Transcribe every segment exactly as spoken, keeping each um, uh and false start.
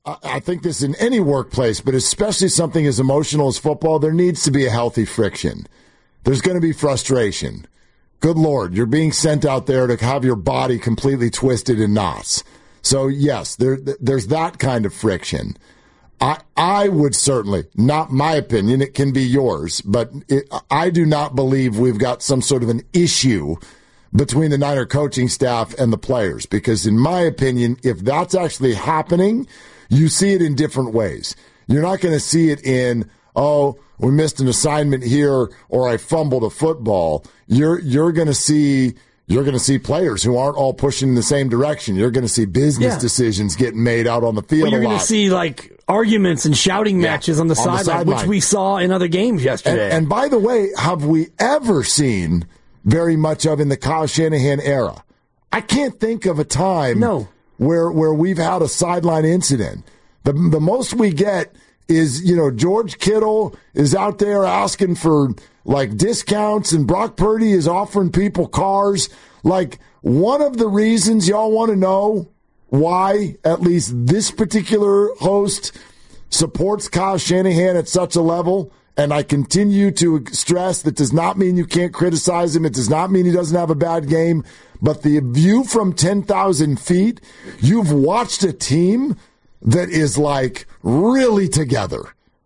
I think this in any workplace, but especially something as emotional as football, there needs to be a healthy friction. There's going to be frustration. Good Lord, you're being sent out there to have your body completely twisted in knots. So, yes, there, there's that kind of friction. I, I would certainly, not my opinion, it can be yours, but it, I do not believe we've got some sort of an issue between the Niner coaching staff and the players, because in my opinion, if that's actually happening, you see it in different ways. You're not going to see it in, oh, we missed an assignment here or I fumbled a football. You're you're going to see you're going to see players who aren't all pushing in the same direction. You're going to see business yeah. decisions getting made out on the field. Well, you're a lot. going to see like arguments and shouting yeah, matches on the sideline, side which we saw in other games yesterday. And, and by the way, have we ever seen very much of in the Kyle Shanahan era? I can't think of a time no. where where we've had a sideline incident. The the most we get is, you know, George Kittle is out there asking for like discounts and Brock Purdy is offering people cars. Like, one of the reasons y'all want to know why at least this particular host supports Kyle Shanahan at such a level, and I continue to stress that does not mean you can't criticize him. It does not mean he doesn't have a bad game. But the view from ten thousand feet, you've watched a team that is like really together.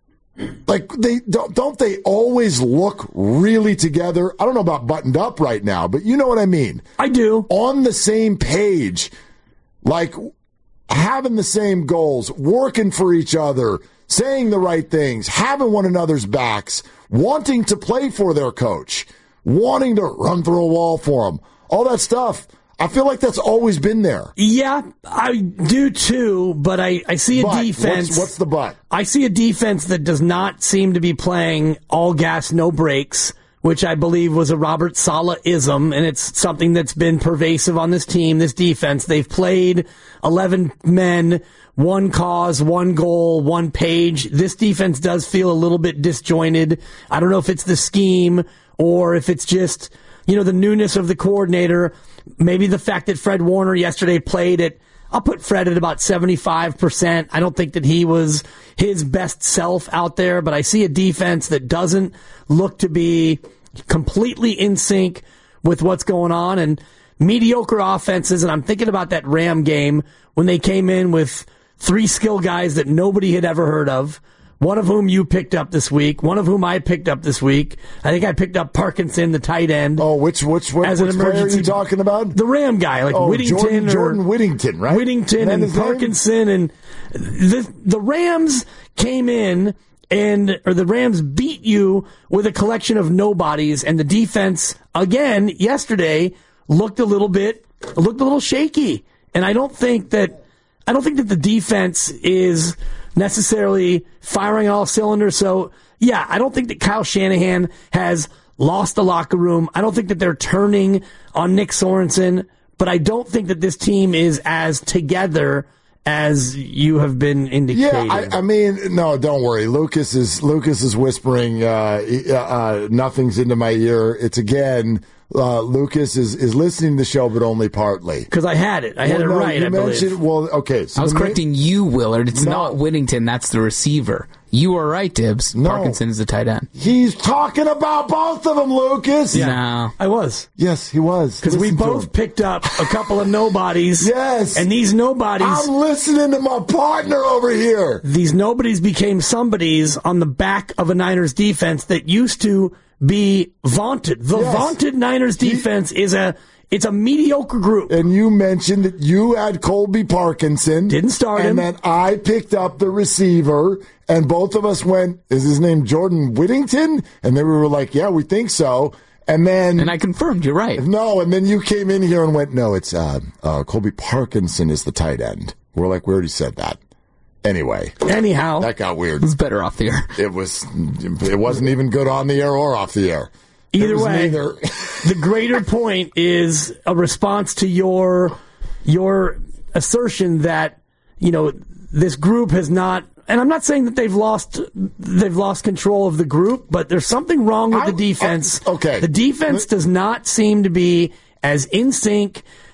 Like, they don't, don't they always look really together? I don't know about buttoned up right now, but you know what I mean. I do. On the same page, like having the same goals, working for each other, saying the right things, having one another's backs, wanting to play for their coach, wanting to run through a wall for them, all that stuff. I feel like that's always been there. Yeah, I do too, but I, I see a but, defense. What's, what's the but? I see a defense that does not seem to be playing all gas, no brakes, which I believe was a Robert Saleh-ism, and it's something that's been pervasive on this team, this defense. They've played eleven men, one cause, one goal, one page. This defense does feel a little bit disjointed. I don't know if it's the scheme or if it's just, you know, the newness of the coordinator. Maybe the fact that Fred Warner yesterday played at, I'll put Fred at about seventy-five percent. I don't think that he was his best self out there, but I see a defense that doesn't look to be completely in sync with what's going on, and mediocre offenses. And I'm thinking about that Ram game when they came in with three skill guys that nobody had ever heard of. One of whom you picked up this week. One of whom I picked up this week. I think I picked up Parkinson, the tight end. Oh, which which which, as an which emergency player are you talking about? The Ram guy, like oh, Whittington. Jordan, or Jordan Whittington, right? Whittington and, and Parkinson. Name? And the, the Rams came in, and or the Rams beat you with a collection of nobodies, and the defense, again, yesterday, looked a little bit, looked a little shaky. And I don't think that, I don't think that the defense is necessarily firing all cylinders. So, yeah, I don't think that Kyle Shanahan has lost the locker room. I don't think that they're turning on Nick Sorensen, but I don't think that this team is as together as you have been indicating. Yeah, I, I mean, no, don't worry. Lucas is Lucas is whispering uh, uh, nothing's into my ear. It's again. Uh, Lucas is, is listening to the show, but only partly. Because I had it. I had well, it no, right, you I mentioned, believe. Well, okay. So I was correcting ma- you, Willard. It's no. not Whittington. That's the receiver. You were right, Dibbs. No. Parkinson is the tight end. He's talking about both of them, Lucas. Yeah. No. I was. Yes, he was. Because we both picked up a couple of nobodies. Yes. And these nobodies. I'm listening to my partner over here. These nobodies became somebodies on the back of a Niners defense that used to be vaunted. The yes. vaunted Niners defense he, is a it's a mediocre group. And you mentioned that you had Colby Parkinson. Didn't start and him. And that I picked up the receiver, and both of us went, is his name Jordan Whittington? And then we were like, yeah, we think so. And then... And I confirmed, you're right. No, and then you came in here and went, no, it's uh, uh, Colby Parkinson is the tight end. We're like, we already said that. Anyway. Anyhow. That got weird. It was better off the air. It was, it wasn't even good on the air or off the air. Either way, the greater point is a response to your your assertion that, you know, this group has not, and I'm not saying that they've lost they've lost control of the group, but there's something wrong with I, the defense. I, okay. The defense does not seem to be as in sync.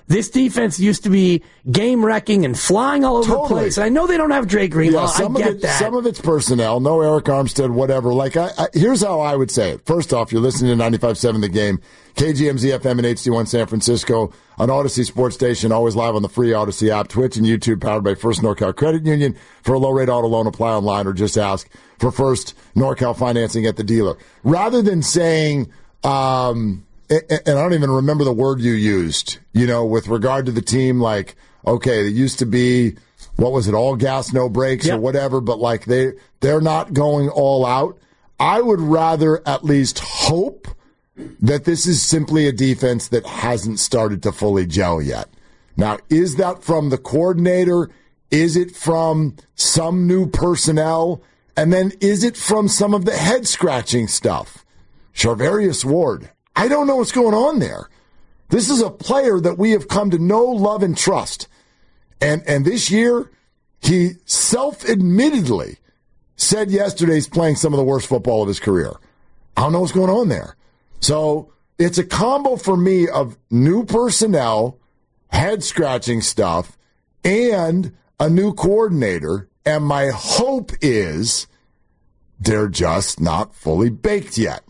This defense used to be game-wrecking and flying all over Totally. the place. And I know they don't have Drake Greenlaw. Yeah, some I of get it, that. Some of it's personnel. No Eric Armstead, whatever. Like, I, I, here's how I would say it. First off, you're listening to ninety-five point seven The Game, K G M Z F M and H D one San Francisco, on Odyssey Sports Station, always live on the free Odyssey app, Twitch and YouTube, powered by First NorCal Credit Union. For a low-rate auto loan, apply online or just ask for First NorCal financing at the dealer. Rather than saying, um, and I don't even remember the word you used, you know, with regard to the team, like, okay, it used to be, what was it, all gas, no brakes, yep. or whatever, but like they, they're not going all out. I would rather at least hope that this is simply a defense that hasn't started to fully gel yet. Now, is that from the coordinator? Is it from some new personnel? And then is it from some of the head-scratching stuff? Charvarius Ward, I don't know what's going on there. This is a player that we have come to know, love, and trust. And and this year, he self-admittedly said yesterday he's playing some of the worst football of his career. I don't know what's going on there. So it's a combo for me of new personnel, head-scratching stuff, and a new coordinator. And my hope is they're just not fully baked yet.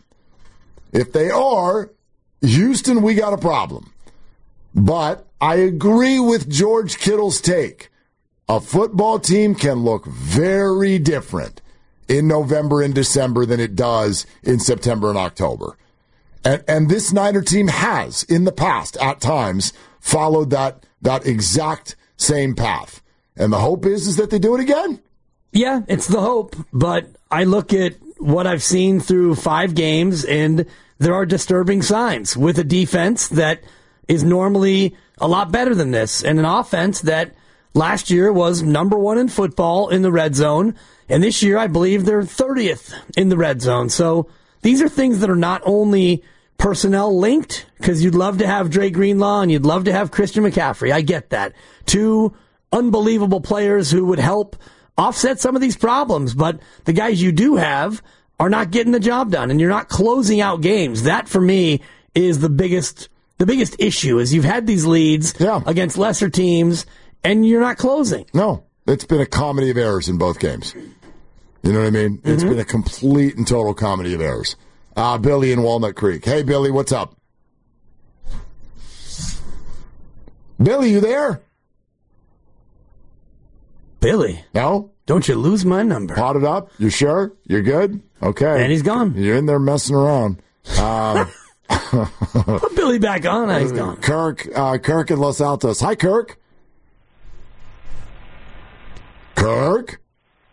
If they are, Houston, we got a problem. But I agree with George Kittle's take. A football team can look very different in November and December than it does in September and October. And, and this Niner team has, in the past, at times, followed that, that exact same path. And the hope is, is that they do it again. Yeah, it's the hope. But I look at what I've seen through five games, and there are disturbing signs with a defense that is normally a lot better than this, and an offense that last year was number one in football in the red zone, and this year I believe they're thirtieth in the red zone. So these are things that are not only personnel linked, because you'd love to have Drake Greenlaw and you'd love to have Christian McCaffrey. I get that. Two unbelievable players who would help offset some of these problems, but the guys you do have are not getting the job done, and you're not closing out games. That, for me, is the biggest the biggest issue, is you've had these leads yeah. against lesser teams, and you're not closing. No, it's been a comedy of errors in both games. You know what I mean? Mm-hmm. It's been a complete and total comedy of errors. Uh, Billy in Walnut Creek. Hey, Billy, what's up? Billy, you there? Billy? No? Don't you lose my number. Potted up? You sure? You're good? Okay. And he's gone. You're in there messing around. Um, Put Billy back on. Now he's gone. Kirk, uh, Kirk in Los Altos. Hi, Kirk. Kirk?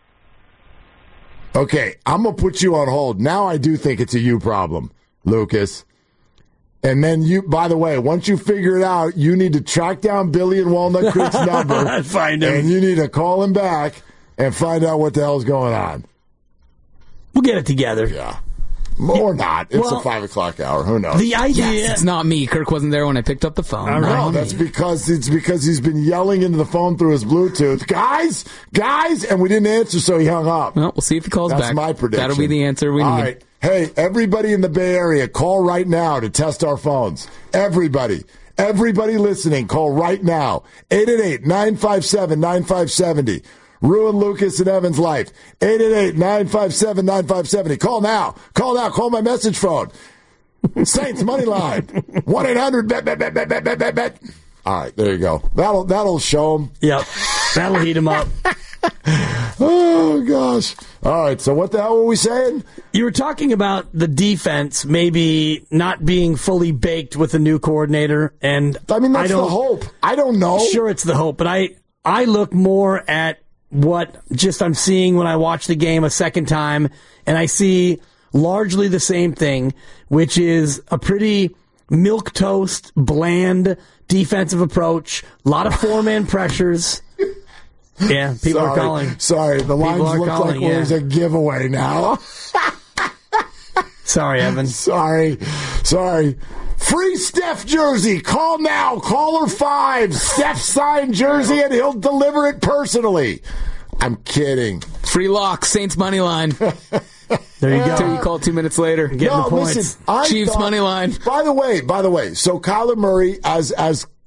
Okay, I'm going to put you on hold. Now I do think it's a you problem, Lucas. And then you, by the way, once you figure it out, you need to track down Billy in Walnut Creek's number. Find him. And you need to call him back and find out what the hell's going on. We'll get it together. Yeah. Or not. It's well, a five o'clock hour. Who knows? The idea. Yes, it's not me. Kirk wasn't there when I picked up the phone. All right. No, that's because it's because he's been yelling into the phone through his Bluetooth. Guys, guys, and we didn't answer, so he hung up. Well, we'll see if he calls That's back. my prediction. That'll be the answer we All need. right. Hey, everybody in the Bay Area, call right now to test our phones. Everybody. Everybody listening, call right now. eight eight eight, nine five seven, nine five seven zero. Ruin Lucas and Evan's life. eight eight eight, nine five seven, nine five seven zero. Call now. Call now. Call my message phone. Saints money line. one eight hundred bet, bet, bet, bet, bet, bet, bet, bet. All right, there you go. That'll, that'll show them. Yep. That'll heat him up. Oh, gosh. All right, so what the hell were we saying? You were talking about the defense maybe not being fully baked with a new coordinator, and I mean, that's I the hope. I don't know. Sure, it's the hope, but I, I look more at what just I'm seeing when I watch the game a second time, and I see largely the same thing, which is a pretty milquetoast, bland defensive approach, a lot of four-man pressures. Yeah, people sorry, are calling. Sorry, the lines look calling, like well, yeah. there's a giveaway now. Sorry, Evan. Sorry. Sorry. Free Steph jersey. Call now. Caller five. Steph signed jersey, and he'll deliver it personally. I'm kidding. Free lock, Saints money line. There you go. Until you call two minutes later. Getting no, the points. listen. I Chiefs thought, money line. By the way, by the way, so Kyler Murray, as as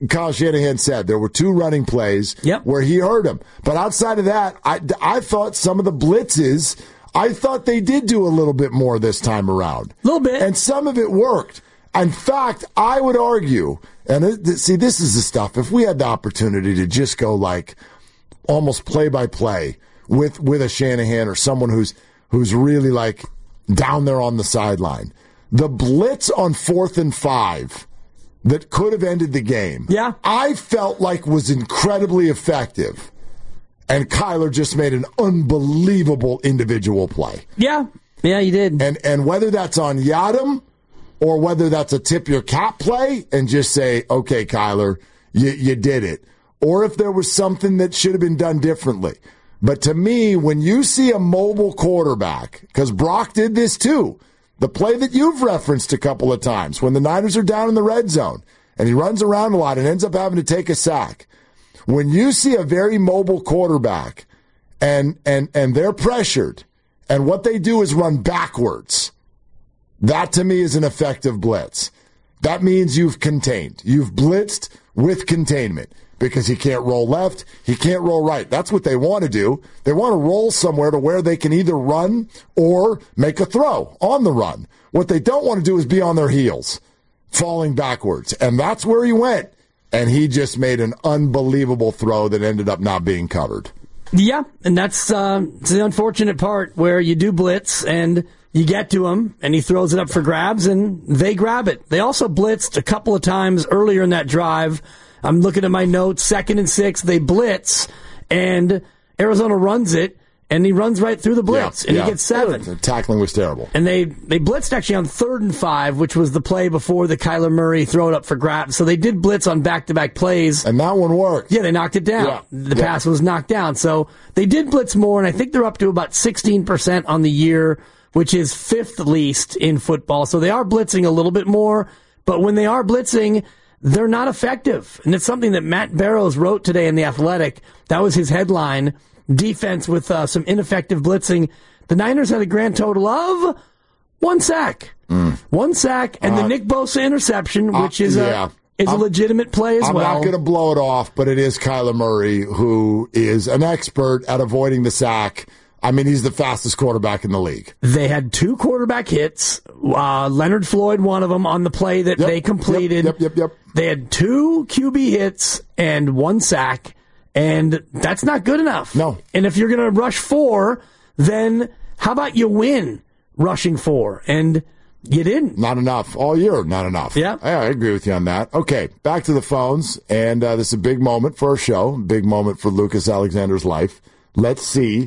Kyle Shanahan said, there were two running plays yep. where he hurt him. But outside of that, I, I thought some of the blitzes, I thought they did do a little bit more this time around. A little bit. And some of it worked. In fact, I would argue, and it, see, this is the stuff, if we had the opportunity to just go like almost play-by-play with, with a Shanahan or someone who's who's really like down there on the sideline, the blitz on fourth and five that could have ended the game, yeah. I felt like was incredibly effective. And Kyler just made an unbelievable individual play. Yeah, yeah, he did. And and whether that's on Yadam or whether that's a tip your cap play and just say, okay, Kyler, you, you did it. Or if there was something that should have been done differently. But to me, when you see a mobile quarterback, because Brock did this too, the play that you've referenced a couple of times, when the Niners are down in the red zone and he runs around a lot and ends up having to take a sack. When you see a very mobile quarterback and and and they're pressured and what they do is run backwards, that to me is an effective blitz. That means you've contained. You've blitzed with containment because he can't roll left, he can't roll right. That's what they want to do. They want to roll somewhere to where they can either run or make a throw on the run. What they don't want to do is be on their heels, falling backwards. And that's where he went. And he just made an unbelievable throw that ended up not being covered. Yeah, and that's uh, the unfortunate part where you do blitz and you get to him and he throws it up for grabs and they grab it. They also blitzed a couple of times earlier in that drive. I'm looking at my notes, second and six, they blitz, and Arizona runs it, and he runs right through the blitz, yeah, and yeah. he gets seven. The tackling was terrible. And they, they blitzed actually on third and five, which was the play before the Kyler Murray throw it up for grabs. So they did blitz on back-to-back plays. And that one worked. Yeah, they knocked it down. Yeah. The yeah. pass was knocked down. So they did blitz more, and I think they're up to about sixteen percent on the year, which is fifth least in football. So they are blitzing a little bit more, but when they are blitzing, they're not effective. And it's something that Matt Barrows wrote today in The Athletic. That was his headline, defense with uh, some ineffective blitzing. The Niners had a grand total of one sack. Mm. One sack, and uh, the Nick Bosa interception, which is, uh, yeah. a, is a legitimate play as I'm well. I'm not going to blow it off, but it is Kyler Murray, who is an expert at avoiding the sack. I mean, he's the fastest quarterback in the league. They had two quarterback hits. Uh, Leonard Floyd, one of them, on the play that yep, they completed. Yep, yep, yep, yep. They had two Q B hits and one sack, and that's not good enough. No. And if you're going to rush four, then how about you win rushing four? And you didn't. Not enough. All year, not enough. Yeah. I agree with you on that. Okay, back to the phones, and uh, this is a big moment for our show, big moment for Lucas Alexander's life. Let's see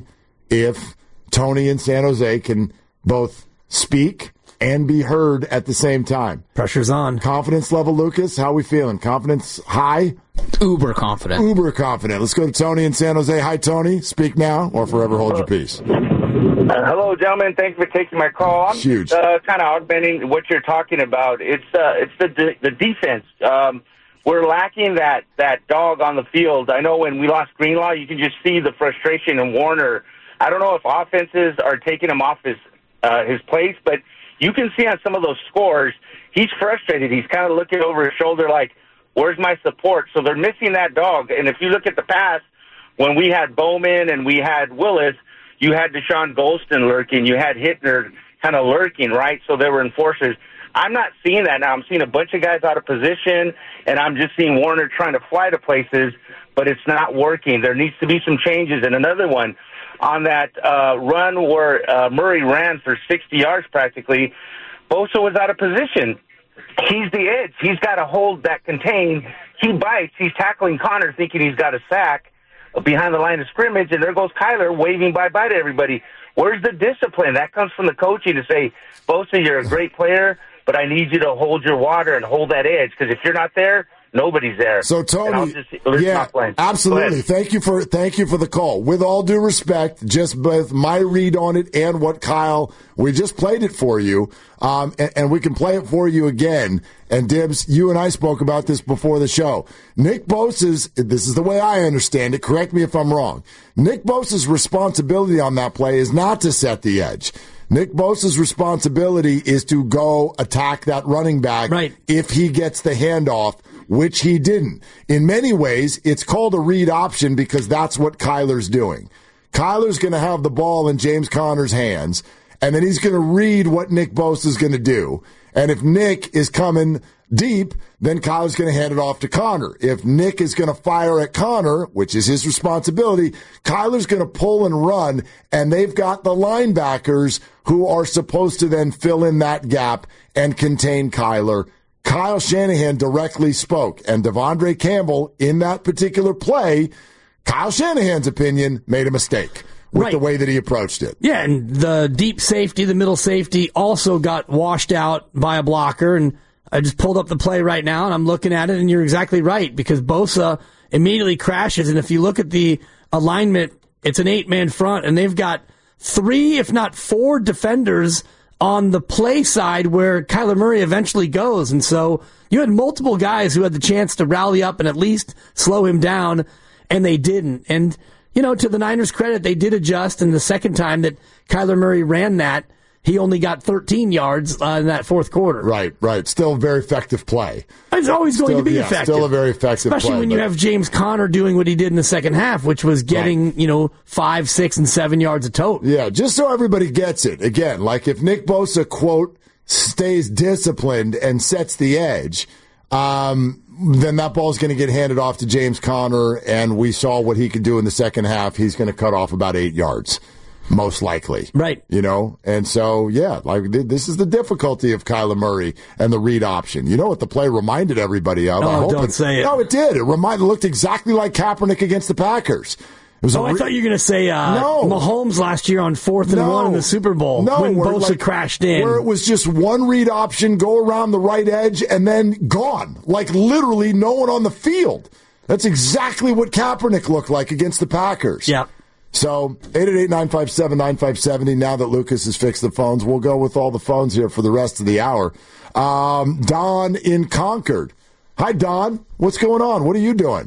if Tony and San Jose can both speak and be heard at the same time. Pressure's on. Confidence level, Lucas, how are we feeling? Confidence high? Uber confident. Uber confident. Let's go to Tony in San Jose. Hi, Tony. Speak now or forever hold your peace. Uh, hello, gentlemen. Thanks for taking my call. I'm Huge. Uh, kind of augmenting what you're talking about. It's uh, it's the de- the defense. Um, we're lacking that, that dog on the field. I know when we lost Greenlaw, you can just see the frustration in Warner. I don't know if offenses are taking him off his uh, his place, but you can see on some of those scores, he's frustrated. He's kind of looking over his shoulder like, where's my support? So they're missing that dog. And if you look at the past, when we had Bowman and we had Willis, you had Deshaun Golston lurking. You had Hittner kind of lurking, right? So they were enforcers. I'm not seeing that now. I'm seeing a bunch of guys out of position, and I'm just seeing Warner trying to fly to places, but it's not working. There needs to be some changes. And another one, on that uh, run where uh, Murray ran for sixty yards practically, Bosa was out of position. He's the edge. He's got to hold that contain. He bites. He's tackling Connor thinking he's got a sack behind the line of scrimmage, and there goes Kyler waving bye-bye to everybody. Where's the discipline? That comes from the coaching to say, Bosa, you're a great player, but I need you to hold your water and hold that edge, because if you're not there, nobody's there. So Tony, yeah, absolutely. Thank you for thank you for the call. With all due respect, just both my read on it and what Kyle, we just played it for you, um, and, and we can play it for you again. And Dibs, you and I spoke about this before the show. Nick Bosa's, this is the way I understand it. Correct me if I'm wrong. Nick Bosa's responsibility on that play is not to set the edge. Nick Bosa's responsibility is to go attack that running back right. if he gets the handoff which he didn't. In many ways, it's called a read option because that's what Kyler's doing. Kyler's going to have the ball in James Conner's hands, and then he's going to read what Nick Bosa is going to do. And if Nick is coming deep, then Kyler's going to hand it off to Conner. If Nick is going to fire at Conner, which is his responsibility, Kyler's going to pull and run, and they've got the linebackers who are supposed to then fill in that gap and contain Kyler. Kyle Shanahan directly spoke, and Devondre Campbell, in that particular play, Kyle Shanahan's opinion, made a mistake with right. the way that he approached it. Yeah, and the deep safety, the middle safety also got washed out by a blocker, and I just pulled up the play right now, and I'm looking at it, and you're exactly right, because Bosa immediately crashes, and if you look at the alignment, it's an eight-man front, and they've got three, if not four, defenders on the play side where Kyler Murray eventually goes, and so you had multiple guys who had the chance to rally up and at least slow him down, and they didn't. And, you know, to the Niners' credit, they did adjust, and the second time that Kyler Murray ran that, he only got thirteen yards uh, in that fourth quarter. Right, right. Still a very effective play. It's always going still, to be yeah, effective. Still a very effective Especially play. when you have James Conner doing what he did in the second half, which was getting, right. you know, five, six, and seven yards a total. Yeah, just so everybody gets it. Again, like if Nick Bosa, quote, stays disciplined and sets the edge, um, then that ball's going to get handed off to James Conner, and we saw what he could do in the second half. He's going to cut off about eight yards. Most likely. Right. You know, and so, yeah, like this is the difficulty of Kyler Murray and the read option. You know what the play reminded everybody of? Oh, I hope don't it, say it. No, it did. It reminded, it looked exactly like Kaepernick against the Packers. It was oh, re- I thought you were going to say uh, no. Mahomes last year on fourth and no. one in the Super Bowl no, when where, Bosa like, crashed in. Where it was just one read option, go around the right edge, and then gone. Like literally no one on the field. That's exactly what Kaepernick looked like against the Packers. Yeah. So, eight eight eight, nine five seven, nine five seven zero. Now that Lucas has fixed the phones, we'll go with all the phones here for the rest of the hour. Um, Don in Concord. Hi, Don. What's going on? What are you doing?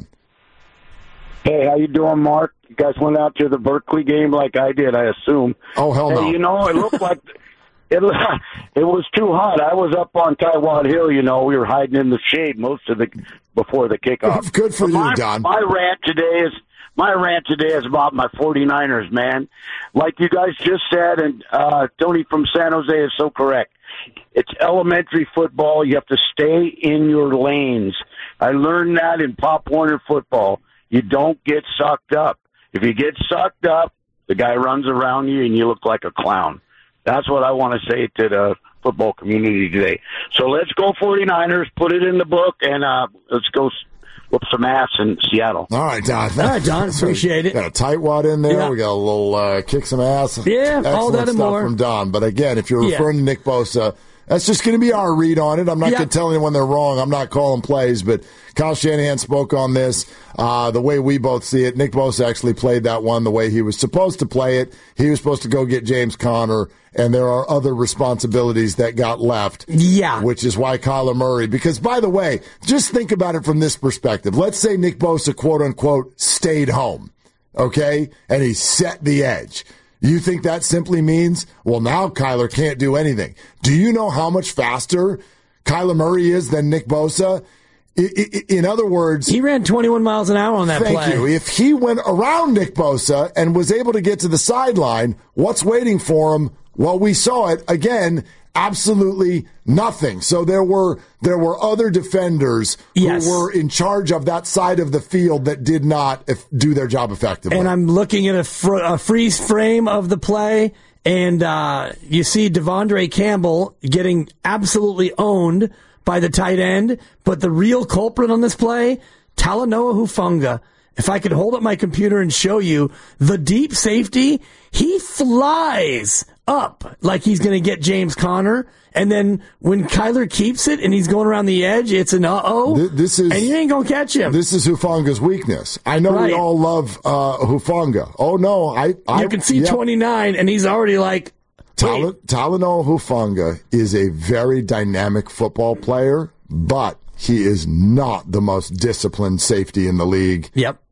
Hey, how you doing, Mark? You guys went out to the Berkeley game like I did, I assume. Oh, hell no. Hey, you know, it looked like it, it was too hot. I was up on Taiwan Hill, you know. We were hiding in the shade most of the before the kickoff. Good for but you, my, Don. My rant today is My rant today is about my 49ers, man. Like you guys just said, and uh, Tony from San Jose is so correct. It's elementary football. You have to stay in your lanes. I learned that in Pop Warner football. You don't get sucked up. If you get sucked up, the guy runs around you and you look like a clown. That's what I want to say to the football community today. So let's go 49ers, put it in the book, and uh, let's go whoop some ass in Seattle. All right, Don. All right, Don. Appreciate it. Got a tight wad in there. Yeah. We got a little uh, kick some ass. Yeah, Excellent all that and stuff more. from Don. But again, if you're Yeah. referring to Nick Bosa, that's just going to be our read on it. I'm not Yeah. going to tell anyone they're wrong. I'm not calling plays, but Kyle Shanahan spoke on this uh, the way we both see it. Nick Bosa actually played that one the way he was supposed to play it. He was supposed to go get James Conner, and there are other responsibilities that got left. Yeah. Which is why Kyler Murray, because by the way, just think about it from this perspective. Let's say Nick Bosa, quote unquote, stayed home, okay? And he set the edge. You think that simply means, well, now Kyler can't do anything. Do you know how much faster Kyler Murray is than Nick Bosa? I, I, in other words, he ran twenty-one miles an hour on that thank play. you. If he went around Nick Bosa and was able to get to the sideline, what's waiting for him? Well, we saw it again. Absolutely nothing. So there were there were other defenders Yes. who were in charge of that side of the field that did not if, do their job effectively. And I'm looking at a, fr- a freeze frame of the play, and uh, you see Devondre Campbell getting absolutely owned by the tight end. But the real culprit on this play, Talanoa Hufanga. If I could hold up my computer and show you the deep safety, he flies up like he's going to get James Conner. And then when Kyler keeps it and he's going around the edge, it's an uh-oh. Th- this is, and you ain't going to catch him. This is Hufanga's weakness. I know Right. we all love uh, Hufanga. Oh, no. I, I You can see yeah. twenty-nine, and he's already like, Tal- Talanoa Hufanga is a very dynamic football player, but he is not the most disciplined safety in the league. Yep.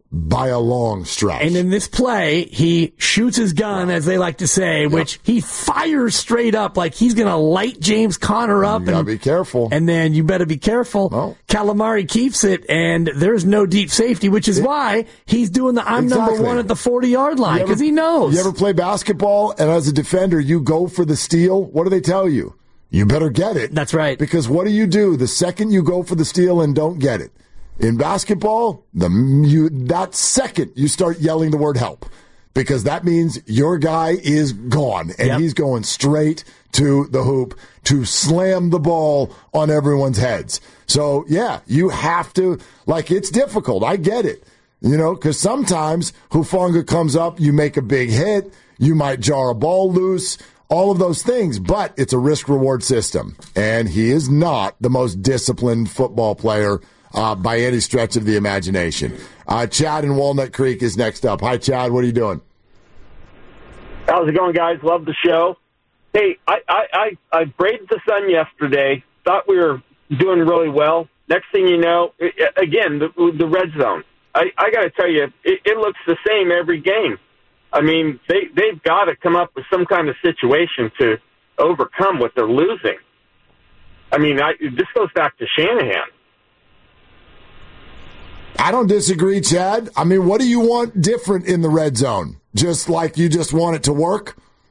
by a long stretch. And in this play, he shoots his gun, as they like to say, yep. which he fires straight up like he's going to light James Conner up. You got to and, be careful. And then you better be careful. Oh. Calamari keeps it, and there's no deep safety, which is it, why he's doing the I'm exactly. number one at the forty-yard line, because he knows. You ever play basketball, and as a defender, you go for the steal? What do they tell you? You better get it. That's right. Because what do you do the second you go for the steal and don't get it? In basketball, the you, that second you start yelling the word help, because that means your guy is gone, and yep. he's going straight to the hoop to slam the ball on everyone's heads. So, yeah, you have to, like, it's difficult. I get it, you know, because sometimes Hufanga comes up, you make a big hit, you might jar a ball loose, all of those things, but it's a risk-reward system, and he is not the most disciplined football player Uh, by any stretch of the imagination. Uh, Chad in Walnut Creek is next up. Hi, Chad. What are you doing? How's it going, guys? Love the show. Hey, I, I, I, I braved the sun yesterday. Thought we were doing really well. Next thing you know, it, again, the, the red zone. I, I got to tell you, it, it looks the same every game. I mean, they, they've got to come up with some kind of situation to overcome what they're losing. I mean, I, this goes back to Shanahan. I don't disagree, Chad. I mean, what do you want different in the red zone? Just like you just want it to work?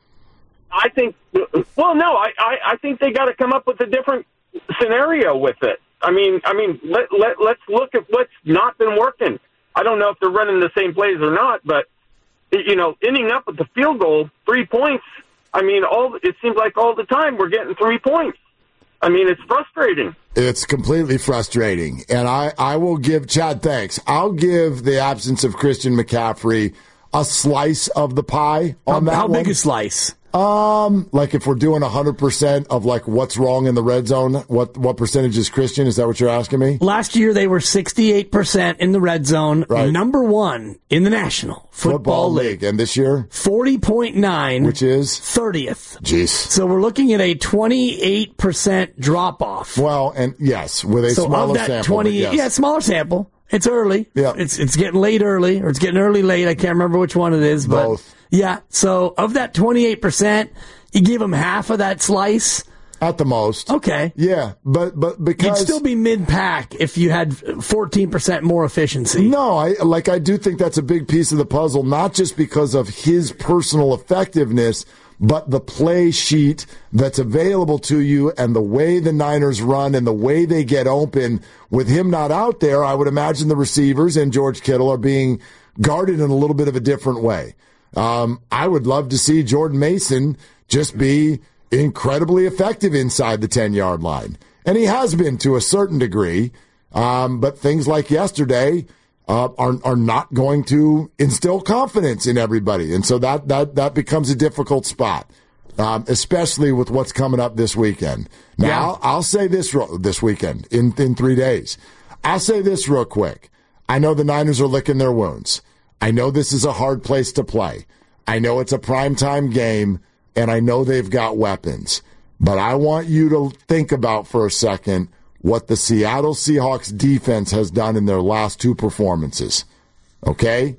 I think, well, no, I, I, I think they got to come up with a different scenario with it. I mean, I mean, let, let, let's look at what's not been working. I don't know if they're running the same plays or not, but, you know, ending up with the field goal, three points, I mean, all it seems like all the time we're getting three points. I mean, it's frustrating. It's completely frustrating. And I, I will give, Chad, thanks. I'll give the absence of Christian McCaffrey a slice of the pie on how, that How one. big a slice? Um, like if we're doing one hundred percent of like what's wrong in the red zone, what what percentage is Christian? Is that what you're asking me? Last year they were sixty-eight percent in the red zone, right. number one in the National Football, Football League. League. And this year? forty point nine. Which is? thirtieth. Jeez. So we're looking at a twenty-eight percent drop-off. Well, and yes, with a so smaller of that sample. twenty, yes. Yeah, smaller sample. It's early. Yeah. It's it's getting late early, or it's getting early late. I can't remember which one it is. But both. Yeah, so of that twenty-eight percent, you give them half of that slice. At the most. Okay. Yeah, but but because you'd still be mid-pack if you had fourteen percent more efficiency. No, I like I do think that's a big piece of the puzzle, not just because of his personal effectiveness, but the play sheet that's available to you and the way the Niners run and the way they get open. With him not out there, I would imagine the receivers and George Kittle are being guarded in a little bit of a different way. Um, I would love to see Jordan Mason just be incredibly effective inside the ten-yard line. And he has been to a certain degree, um, but things like yesterday uh, are are not going to instill confidence in everybody. And so that that, that becomes a difficult spot, um, especially with what's coming up this weekend. Now, yeah. I'll, I'll say this real, this weekend, in, in three days. I'll say this real quick. I know the Niners are licking their wounds. I know this is a hard place to play. I know it's a primetime game, and I know they've got weapons. But I want you to think about for a second what the Seattle Seahawks defense has done in their last two performances. Okay?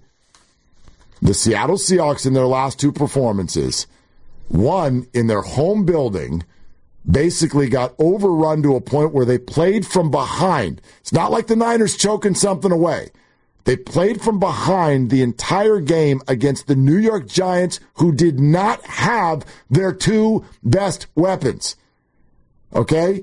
The Seattle Seahawks in their last two performances, one in their home building, basically got overrun to a point where they played from behind. It's not like the Niners choking something away. They played from behind the entire game against the New York Giants, who did not have their two best weapons. Okay?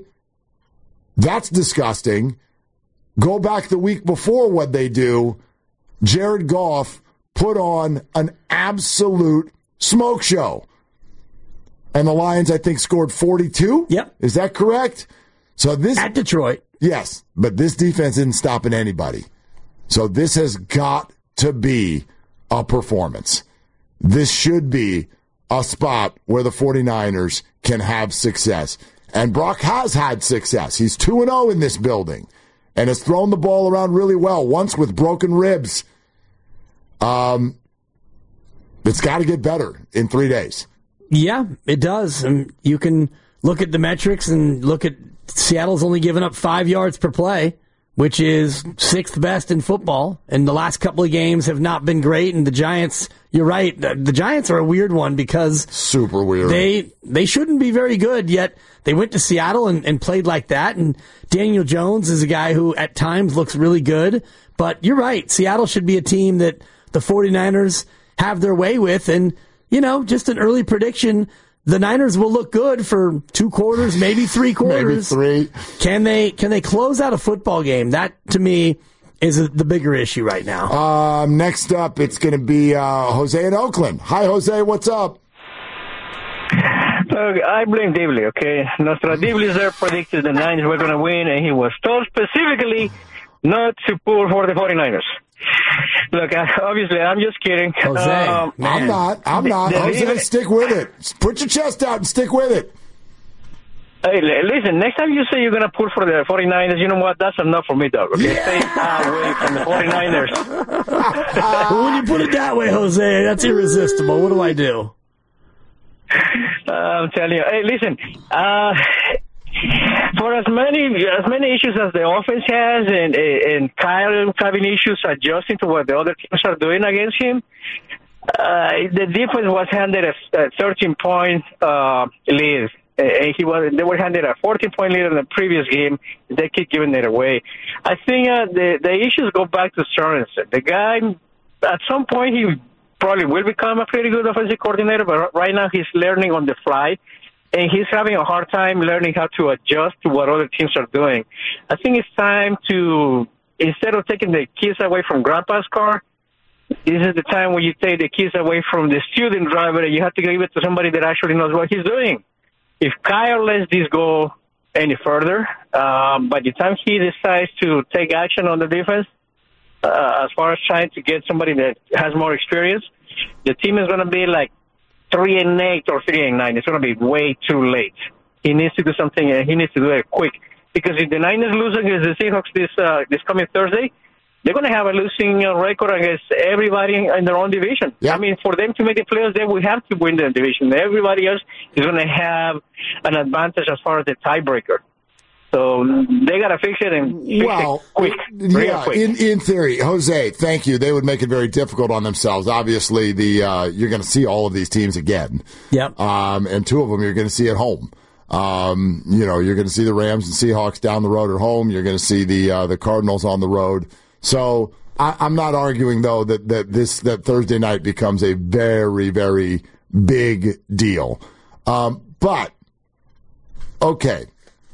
That's disgusting. Go back the week before what they do. Jared Goff put on an absolute smoke show. And the Lions, I think, scored forty-two? Yep. Is that correct? So this At Detroit. Yes, but this defense isn't stopping anybody. So this has got to be a performance. This should be a spot where the 49ers can have success. And Brock has had success. He's two and oh in this building and has thrown the ball around really well, once with broken ribs. Um, it's got to get better in three days. Yeah, it does. And you can look at the metrics and look at Seattle's only given up five yards per play. which is sixth best in football, and the last couple of games have not been great. And the Giants, you're right, the, the Giants are a weird one because super weird. They they shouldn't be very good, yet they went to Seattle and, and played like that. And Daniel Jones is a guy who at times looks really good, but you're right, Seattle should be a team that the 49ers have their way with. And, you know, just an early prediction, the Niners will look good for two quarters, maybe three quarters. Maybe three. Can they can they close out a football game? That, to me, is a, the bigger issue right now. Um, next up, it's going to be uh, Jose in Oakland. Hi, Jose. What's up? Look, I blame Dibley, okay? Nostradamus there predicted the Niners were going to win, and he was told specifically not to pull for the 49ers. Look, obviously, I'm just kidding. Jose, um, I'm not. I'm not. The, the Jose, even, stick with it. Put your chest out and stick with it. Hey, listen, next time you say you're going to pull for the 49ers, you know what? That's enough for me, dog. Okay? Stay away from the 49ers. When you put it that way, Jose, that's irresistible. What do I do? Uh, I'm telling you. Hey, listen. Uh, for as many as many issues as the offense has, and and Kyle having issues adjusting to what the other teams are doing against him, uh, the defense was handed a thirteen-point uh, lead. And he was, they were handed a fourteen-point lead in the previous game. They keep giving it away. I think uh, the the issues go back to Sorensen. The guy, at some point, he probably will become a pretty good offensive coordinator, but right now he's learning on the fly, and he's having a hard time learning how to adjust to what other teams are doing. I think it's time to, instead of taking the keys away from Grandpa's car, this is the time when you take the keys away from the student driver, and you have to give it to somebody that actually knows what he's doing. If Kyle lets this go any further, um, by the time he decides to take action on the defense, uh, as far as trying to get somebody that has more experience, the team is going to be like three and eight or three and nine. It's going to be way too late. He needs to do something, and he needs to do it quick. Because if the Niners lose against the Seahawks this uh, this coming Thursday, they're going to have a losing uh, record against everybody in their own division. Yeah. I mean, for them to make the playoffs, they will have to win the division. Everybody else is going to have an advantage as far as the tiebreaker. So they got to fix it and fix well, it quick. Yeah, quick. in in theory, Jose, thank you. They would make it very difficult on themselves. Obviously, the uh, you're going to see all of these teams again. Yep. Um, and two of them you're going to see at home. Um, you know, you're going to see the Rams and Seahawks down the road at home. You're going to see the uh, the Cardinals on the road. So I, I'm not arguing though that, that this that Thursday night becomes a very very big deal. Um, but okay.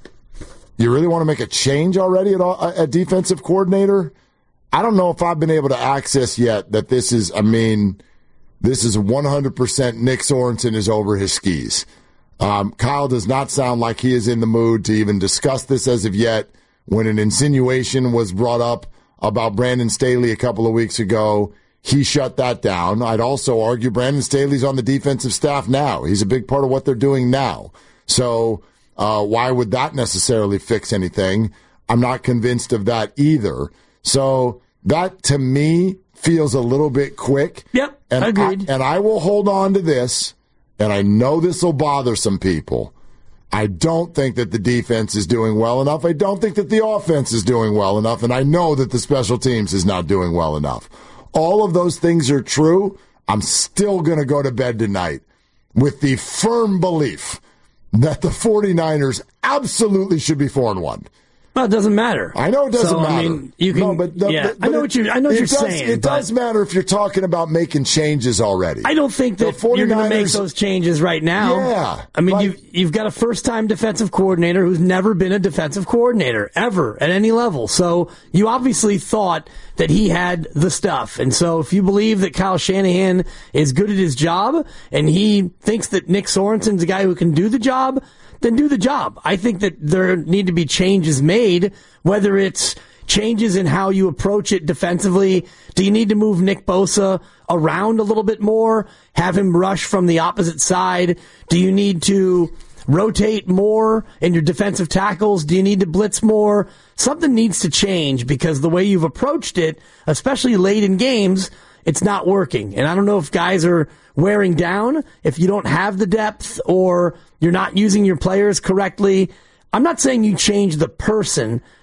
You really want to make a change already at a defensive coordinator? I don't know if I've been able to access yet that this is, I mean, this is one hundred percent Nick Sorensen is over his skis. Um, Kyle does not sound like he is in the mood to even discuss this as of yet. When an insinuation was brought up about Brandon Staley a couple of weeks ago, he shut that down. I'd also argue Brandon Staley's on the defensive staff now. He's a big part of what they're doing now. So, Uh, why would that necessarily fix anything? I'm not convinced of that either. So that, to me, feels a little bit quick. Yep, and agreed. I, and I will hold on to this, and I know this will bother some people. I don't think that the defense is doing well enough. I don't think that the offense is doing well enough, and I know that the special teams is not doing well enough. All of those things are true. I'm still going to go to bed tonight with the firm belief that the 49ers absolutely should be four and one. Well, it doesn't matter. I know it doesn't so, matter. I mean, you can. No, but the, yeah, but I know it, what you. I know what you're does, saying. It does matter if you're talking about making changes already. I don't think that you're going to make those changes right now. Yeah, I mean, like, you've you've got a first-time defensive coordinator who's never been a defensive coordinator ever at any level. So you obviously thought that he had the stuff, and so if you believe that Kyle Shanahan is good at his job and he thinks that Nick Sorensen's a guy who can do the job, then do the job. I think that there need to be changes made, whether it's changes in how you approach it defensively. Do you need to move Nick Bosa around a little bit more, have him rush from the opposite side? Do you need to rotate more in your defensive tackles? Do you need to blitz more? Something needs to change because the way you've approached it, especially late in games, it's not working. And I don't know if guys are wearing down, if you don't have the depth or you're not using your players correctly. I'm not saying you change the person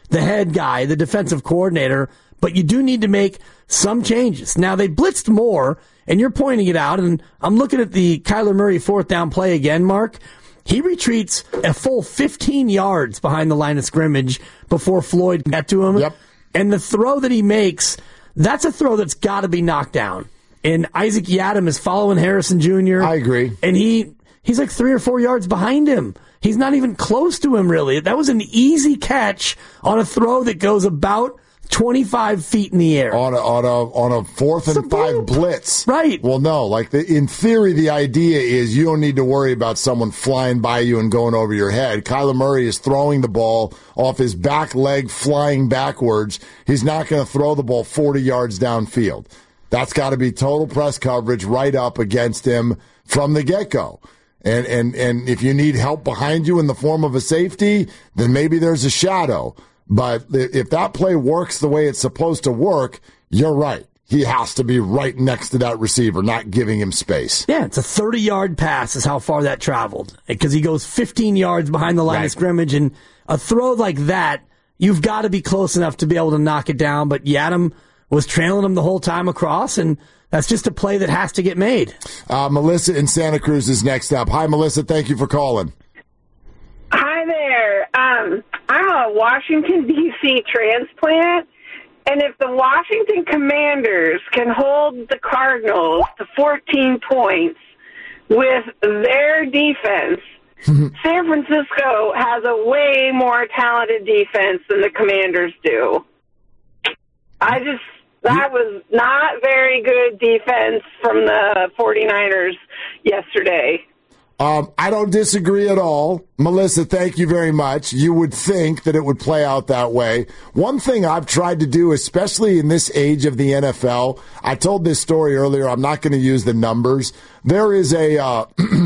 the head guy, the defensive coordinator, but you do need to make some changes. Now, they blitzed more, and you're pointing it out, and I'm looking at the Kyler Murray fourth down play again, Mark. He retreats a full fifteen yards behind the line of scrimmage before Floyd got to him. Yep. And the throw that he makes, that's a throw that's got to be knocked down. And Isaac Yiadom is following Harrison Junior I agree. And he he's like three or four yards behind him. He's not even close to him, really. That was an easy catch on a throw that goes about twenty-five feet in the air. On a, on a, on a fourth and five blitz. Right. Well, no, like the, in theory, the idea is you don't need to worry about someone flying by you and going over your head. Kyler Murray is throwing the ball off his back leg, flying backwards. He's not going to throw the ball forty yards downfield. That's got to be total press coverage right up against him from the get-go. And, and, and if you need help behind you in the form of a safety, then maybe there's a shadow. But if that play works the way it's supposed to work, you're right. He has to be right next to that receiver, not giving him space. Yeah, it's a thirty-yard pass is how far that traveled, because he goes fifteen yards behind the line Right. of scrimmage, and a throw like that, you've got to be close enough to be able to knock it down. But Yiadom was trailing him the whole time across, and that's just a play that has to get made. Uh, Melissa in Santa Cruz is next up. Hi, Melissa. Thank you for calling. Hi there. Um, I'm a Washington, D C transplant, and if the Washington Commanders can hold the Cardinals to fourteen points with their defense, San Francisco has a way more talented defense than the Commanders do. I just, that was not very good defense from the 49ers yesterday. Um, I don't disagree at all. Melissa, thank you very much. You would think that it would play out that way. One thing I've tried to do, especially in this age of the N F L, I told this story earlier. I'm not going to use the numbers. There is a uh,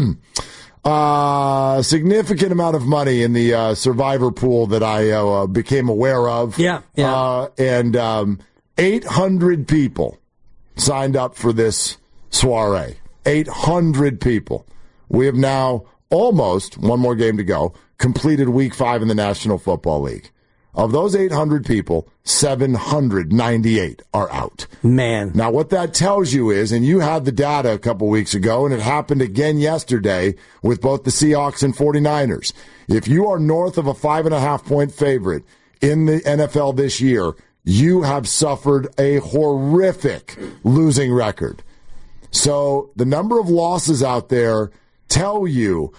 uh, significant amount of money in the uh, survivor pool that I uh, became aware of. Yeah, yeah. Uh, and um, eight hundred people signed up for this soiree. eight hundred people. We have now almost, one more game to go, completed week five in the National Football League. Of those eight hundred people, seven hundred ninety-eight are out. Man. Now, what that tells you is, and you had the data a couple weeks ago, and it happened again yesterday with both the Seahawks and 49ers. If you are north of a five and a half point favorite in the N F L this year, you have suffered a horrific losing record. So the number of losses out there tell you,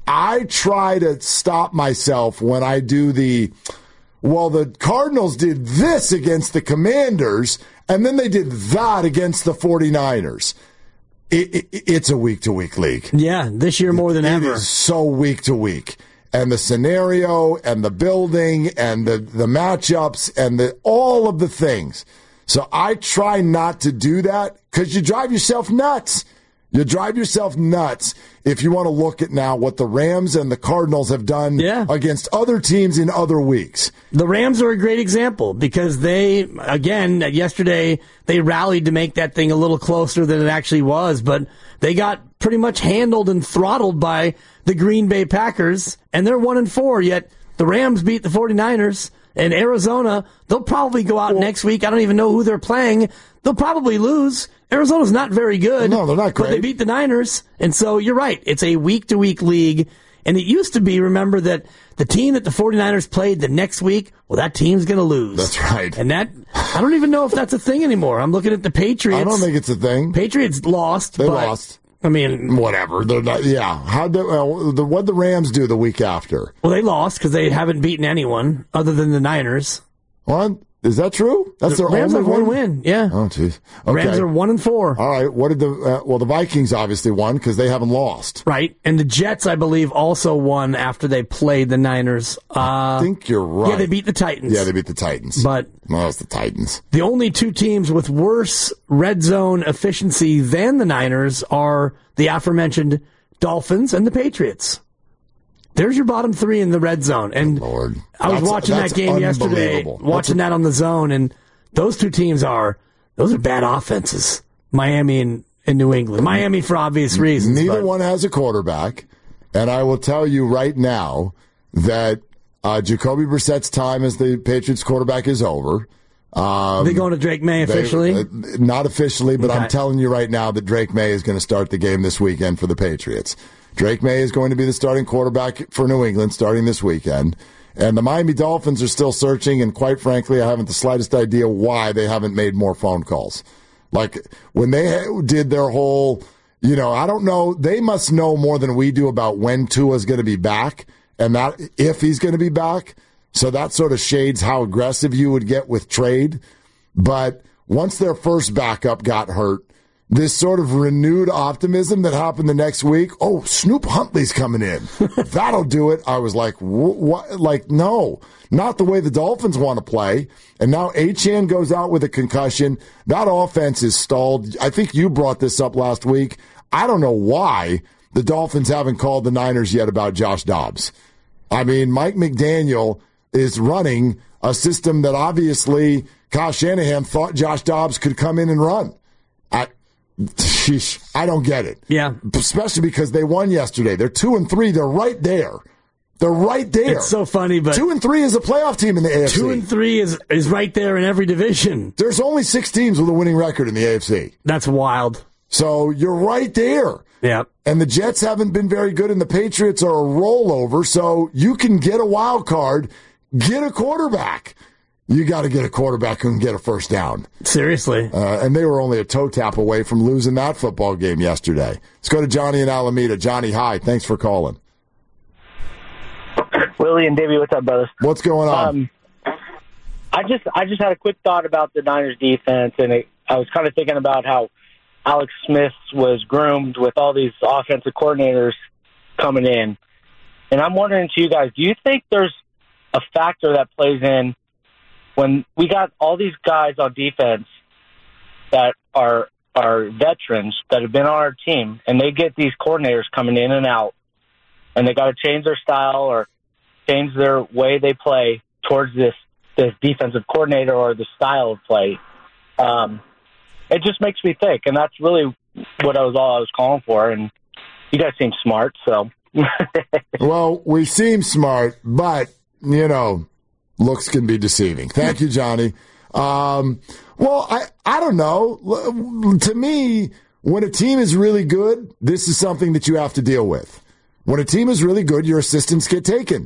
I try to stop myself when I do the, well, the Cardinals did this against the Commanders, and then they did that against the 49ers. It, it, it's a week-to-week league. Yeah, this year more than it ever. It is so week-to-week. And the scenario and the building and the, the matchups and the all of the things. So I try not to do that because you drive yourself nuts. You drive yourself nuts if you want to look at now what the Rams and the Cardinals have done yeah. against other teams in other weeks. The Rams are a great example because they, again, yesterday, they rallied to make that thing a little closer than it actually was, but they got pretty much handled and throttled by the Green Bay Packers, and they're one and four, yet the Rams beat the 49ers. And Arizona, they'll probably go out well, next week. I don't even know who they're playing. They'll probably lose. Arizona's not very good. No, they're not great. But they beat the Niners. And so you're right. It's a week-to-week league. And it used to be, remember, that the team that the 49ers played the next week, well, that team's going to lose. That's right. And that, I don't even know if that's a thing anymore. I'm looking at the Patriots. I don't think it's a thing. Patriots lost. They but, lost. I mean, whatever. They're not. Yeah. How did uh, the what the Rams do the week after? Well, they lost because they haven't beaten anyone other than the Niners. What? Is that true? That's the their Rams only have one win? win. Yeah. Oh, jeez. Okay. Rams are one and four. All right. What did the? Uh, well, the Vikings obviously won because they haven't lost. Right, and the Jets, I believe, also won after they played the Niners. Uh, I think you're right. Yeah, they beat the Titans. Yeah, they beat the Titans. But well, it's the Titans. The only two teams with worse red zone efficiency than the Niners are the aforementioned Dolphins and the Patriots. There's your bottom three in the red zone. And oh, Lord. I was that's, watching that's that game yesterday, watching a, that on the zone, and those two teams are, those are bad offenses. Miami and, and New England. Miami for obvious reasons. Neither but. one has a quarterback. And I will tell you right now that Uh, Jacoby Brissett's time as the Patriots quarterback is over. Um, they going to Drake May officially? They, uh, not officially, but okay. I'm telling you right now that Drake May is going to start the game this weekend for the Patriots. Drake May is going to be the starting quarterback for New England starting this weekend. And the Miami Dolphins are still searching, and quite frankly, I haven't the slightest idea why they haven't made more phone calls. Like, when they did their whole, you know, I don't know, they must know more than we do about when Tua's going to be back, and that if he's going to be back. So that sort of shades how aggressive you would get with trade. But once their first backup got hurt, this sort of renewed optimism that happened the next week, oh, Snoop Huntley's coming in. That'll do it. I was like, what? Like, no, not the way the Dolphins want to play. And now Achane goes out with a concussion. That offense is stalled. I think you brought this up last week. I don't know why the Dolphins haven't called the Niners yet about Josh Dobbs. I mean, Mike McDaniel is running a system that obviously Kyle Shanahan thought Josh Dobbs could come in and run. I, sheesh, I don't get it. Yeah. Especially because they won yesterday. They're two and three. They're right there. They're right there. It's so funny, but two and three is a playoff team in the A F C. Two and three is is right there in every division. There's only six teams with a winning record in the A F C. That's wild. So you're right there. Yeah. And the Jets haven't been very good, and the Patriots are a rollover. So you can get a wild card. Get a quarterback. You got to get a quarterback who can get a first down. Seriously. Uh, and they were only a toe tap away from losing that football game yesterday. Let's go to Johnny in Alameda. Johnny, hi. Thanks for calling. Willie and Davey, what's up, brothers? What's going on? Um, I just I just had a quick thought about the Niners defense, and it, I was kind of thinking about how Alex Smith was groomed with all these offensive coordinators coming in. And I'm wondering to you guys, do you think there's a factor that plays in when we got all these guys on defense that are are veterans that have been on our team, and they get these coordinators coming in and out, and they got to change their style or change their way they play towards this this defensive coordinator or the style of play. Um, it just makes me think, and that's really what I was all I was calling for. And you guys seem smart, so. Well, we seem smart, but. You know, looks can be deceiving. Thank you, Johnny. Um, well, I, I don't know. To me, when a team is really good, this is something that you have to deal with. When a team is really good, your assistants get taken.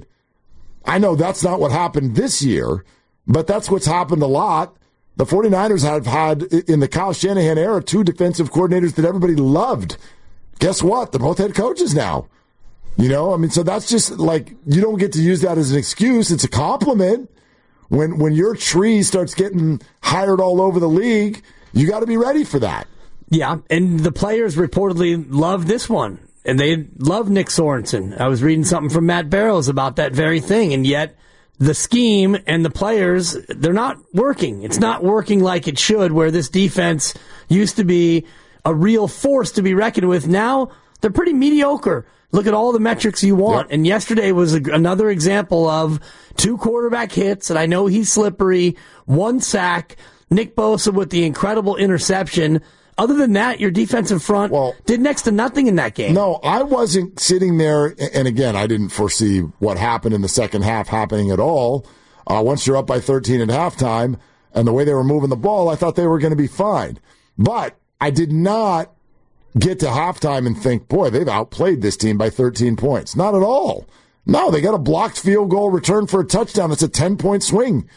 I know that's not what happened this year, but that's what's happened a lot. The 49ers have had, in the Kyle Shanahan era, two defensive coordinators that everybody loved. Guess what? They're both head coaches now. You know, I mean, so that's just like, you don't get to use that as an excuse. It's a compliment. When when your tree starts getting hired all over the league, you got to be ready for that. Yeah, and the players reportedly love this one, and they love Nick Sorensen. I was reading something from Matt Barrows about that very thing, and yet the scheme and the players, they're not working. It's not working like it should, where this defense used to be a real force to be reckoned with. Now they're pretty mediocre. Look at all the metrics you want. Yep. And yesterday was a, another example of two quarterback hits, and I know he's slippery, one sack, Nick Bosa with the incredible interception. Other than that, your defensive front well, did next to nothing in that game. No, I wasn't sitting there, and again, I didn't foresee what happened in the second half happening at all. Uh, once you're up by thirteen at halftime, and the way they were moving the ball, I thought they were going to be fine. But I did not get to halftime and think, boy, they've outplayed this team by thirteen points. Not at all. No, they got a blocked field goal return for a touchdown. It's a ten-point swing.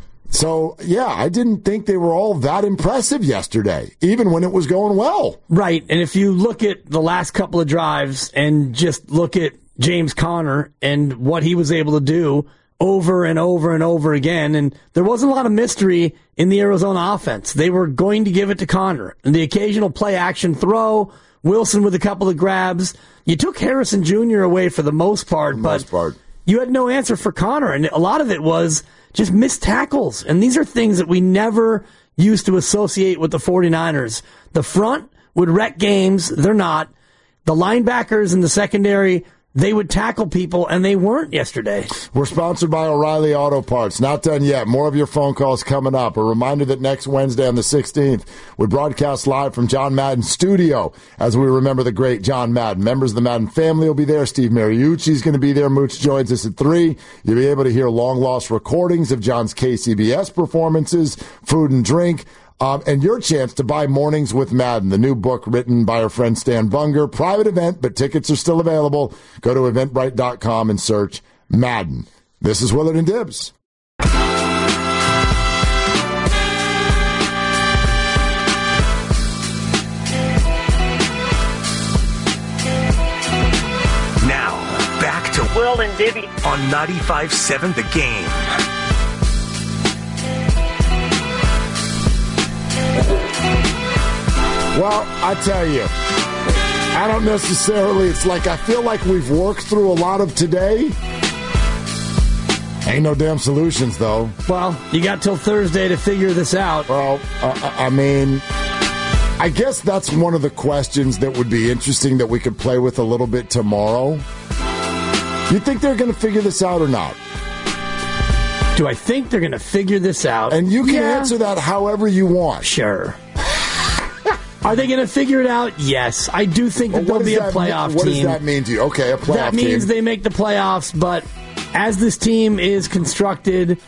So, yeah, I didn't think they were all that impressive yesterday, even when it was going well. Right, and if you look at the last couple of drives and just look at James Conner and what he was able to do over and over and over again, and there wasn't a lot of mystery in the Arizona offense. They were going to give it to Conner. And the occasional play-action throw, Wilson with a couple of grabs. You took Harrison Junior away for the most part, the but most part. You had no answer for Conner, and a lot of it was just missed tackles. And these are things that we never used to associate with the 49ers. The front would wreck games. They're not. The linebackers in the secondary, they would tackle people, and they weren't yesterday. We're sponsored by O'Reilly Auto Parts. Not done yet. More of your phone calls coming up. A reminder that next Wednesday on the sixteenth, we broadcast live from John Madden's studio as we remember the great John Madden. Members of the Madden family will be there. Steve Mariucci is going to be there. Mooch joins us at three. You'll be able to hear long-lost recordings of John's K C B S performances, food and drink, Um, and your chance to buy Mornings with Madden, the new book written by our friend Stan Bunger. Private event, but tickets are still available. Go to eventbrite dot com and search Madden. This is Willard and Dibbs. Now, back to Will and Dibby on ninety-five seven The Game. Well, I tell you, I don't necessarily, it's like I feel like we've worked through a lot of today. Ain't no damn solutions, though. Well, you got till Thursday to figure this out. Well, uh, I mean, I guess that's one of the questions that would be interesting that we could play with a little bit tomorrow. You think they're going to figure this out or not? Do I think they're going to figure this out? And you can yeah. answer that however you want. Sure. Are they going to figure it out? Yes. I do think that well, they'll be a that playoff mean? What team. does that mean to you? Okay, a playoff team. That means team. they make the playoffs, but as this team is constructed,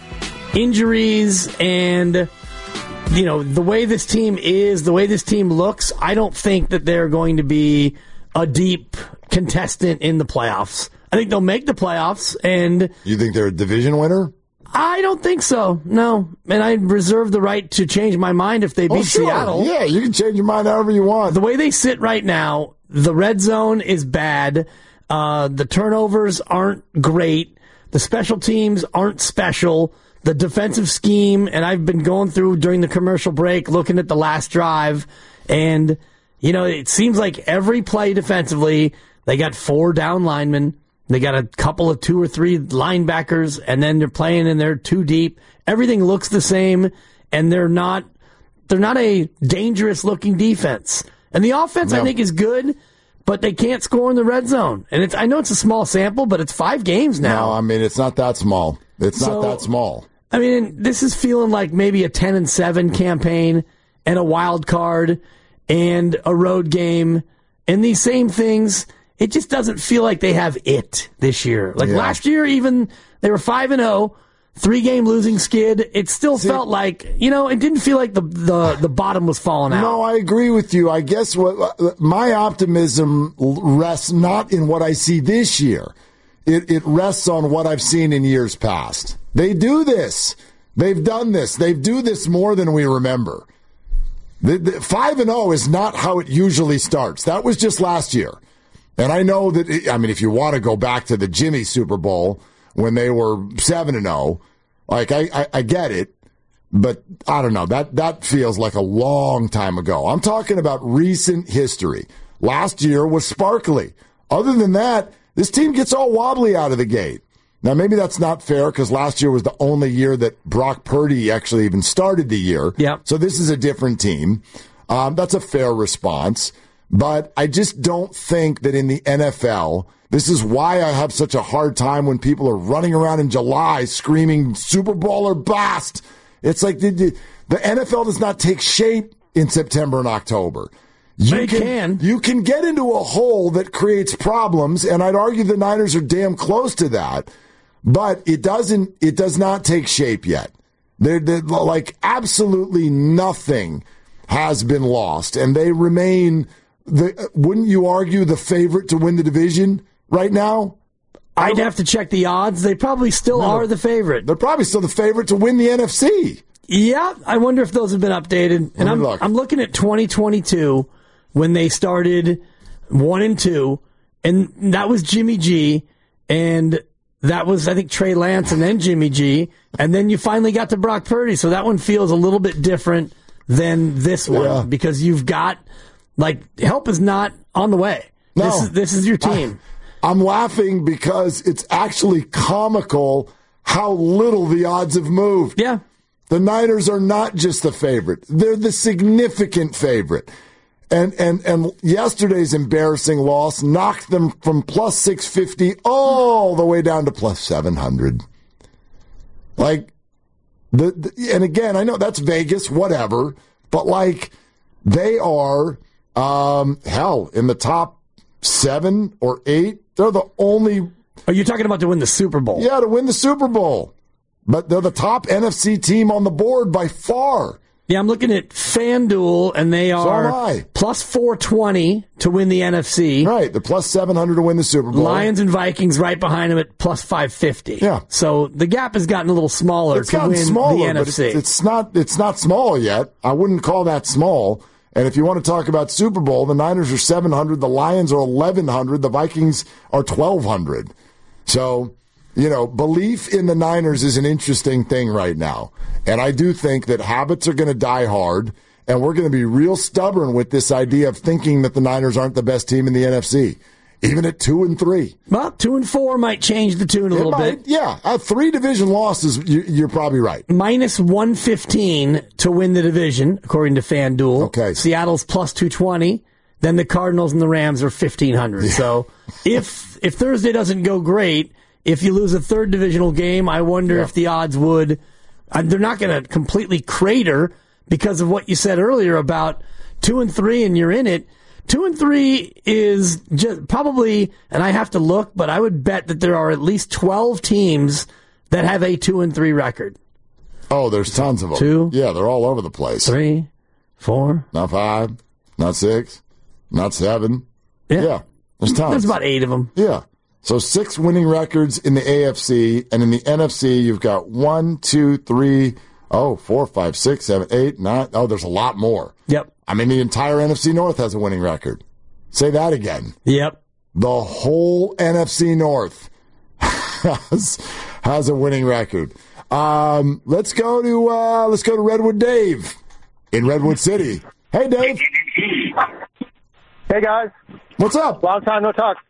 injuries and, you know, the way this team is, the way this team looks, I don't think that they're going to be a deep contestant in the playoffs. I think they'll make the playoffs. And you think they're a division winner? I don't think so, no. And I reserve the right to change my mind if they beat oh, sure. Seattle. Yeah, you can change your mind however you want. The way they sit right now, the red zone is bad. Uh, the turnovers aren't great. The special teams aren't special. The defensive scheme, and I've been going through during the commercial break looking at the last drive, and, you know, it seems like every play defensively, they got four down linemen. They got a couple of two or three linebackers, and then they're playing and they're too deep. Everything looks the same, and they're not they're not a dangerous looking defense. And the offense, no. I think, is good, but they can't score in the red zone. And it's I know it's a small sample, but it's five games now. No, I mean it's not that small. It's so, not that small. I mean, this is feeling like maybe a ten and seven campaign and a wild card and a road game and these same things. It just doesn't feel like they have it this year. Like yeah. last year, even they were five and zero, three game losing skid. It still See, felt like you know it didn't feel like the the, the bottom was falling out. No, I agree with you. I guess what my optimism rests not in what I see this year. It it rests on what I've seen in years past. They do this. They've done this. They do this more than we remember. The, the, five and zero is not how it usually starts. That was just last year. And I know that, it, I mean, if you want to go back to the Jimmy Super Bowl when they were seven and oh, like, I, I, I get it, but I don't know. That, that feels like a long time ago. I'm talking about recent history. Last year was sparkly. Other than that, this team gets all wobbly out of the gate. Now, maybe that's not fair because last year was the only year that Brock Purdy actually even started the year. Yep. So this is a different team. Um, that's a fair response. But I just don't think that in the N F L, this is why I have such a hard time when people are running around in July screaming Super Bowl or bust. It's like the, the, the N F L does not take shape in September and October. You they can, can. You can get into a hole that creates problems, and I'd argue the Niners are damn close to that. But it doesn't. It does not take shape yet. They're, they're like absolutely nothing has been lost, and they remain. The, wouldn't you argue the favorite to win the division right now? I'd have to check the odds. They probably still no, are the favorite. They're probably still the favorite to win the N F C. Yeah, I wonder if those have been updated. And I'm look. I'm looking at twenty twenty-two when they started one and two, and that was Jimmy G, and that was I think Trey Lance, and then Jimmy G, and then you finally got to Brock Purdy. So that one feels a little bit different than this one yeah. because you've got. Like, help is not on the way. No. This is, this is your team. I, I'm laughing because it's actually comical how little the odds have moved. Yeah. The Niners are not just the favorite. They're the significant favorite. And, and, and yesterday's embarrassing loss knocked them from plus six fifty all the way down to plus seven hundred. Like, the, the and again, I know that's Vegas, whatever, but like, they are, um, hell, in the top seven or eight. They're the only. Are you talking about to win the Super Bowl? Yeah, to win the Super Bowl. But they're the top N F C team on the board by far. Yeah, I'm looking at FanDuel, and they are so plus four twenty to win the N F C. Right, they're plus seven hundred to win the Super Bowl. Lions and Vikings right behind them at plus five fifty. Yeah. So the gap has gotten a little smaller it's to win smaller, the N F C. But it's, it's, not, it's not small yet. I wouldn't call that small. And if you want to talk about Super Bowl, the Niners are seven hundred, the Lions are eleven hundred, the Vikings are twelve hundred. So, you know, belief in the Niners is an interesting thing right now. And I do think that habits are going to die hard, and we're going to be real stubborn with this idea of thinking that the Niners aren't the best team in the N F C, even at two and three. Well, two and four might change the tune a it little might, bit. Yeah, uh, three division losses, you, you're probably right. Minus one fifteen to win the division, according to FanDuel. Okay. Seattle's plus two twenty. Then the Cardinals and the Rams are fifteen hundred. Yeah. So if if Thursday doesn't go great, if you lose a third divisional game, I wonder yeah. if the odds would. Uh, they're not going to completely crater because of what you said earlier about two and three and you're in it. Two and three is just probably, and I have to look, but I would bet that there are at least twelve teams that have a two and three record. Oh, there's tons of them. Two. Yeah, they're all over the place. Three, four. Not five, not six, not seven. Yeah. yeah there's tons. There's about eight of them. Yeah. So six winning records in the A F C, and in the N F C, you've got one, two, three, oh, four, five, six, seven, eight, nine. Oh, there's a lot more. Yep. I mean, the entire N F C North has a winning record. Say that again. Yep. The whole N F C North has, has a winning record. Um, let's go to uh, let's go to Redwood Dave in Redwood City. Hey, Dave. Hey, guys. What's up? Long time no talk.